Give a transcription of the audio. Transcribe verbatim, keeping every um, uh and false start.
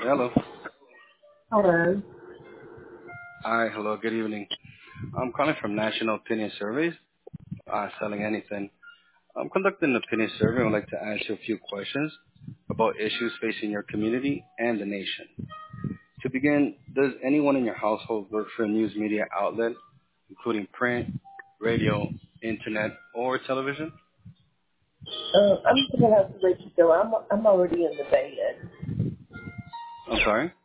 Hello. Hello. Hi, hello, good evening. I'm calling from National Opinion Surveys, uh, selling anything. I'm conducting an opinion survey. I'd like to ask you a few questions about issues facing your community and the nation. To begin, does anyone in your household work for a news media outlet, including print, radio, internet, or television? Uh, I'm gonna have to let you go. I'm I'm already in the bed. I'm sorry?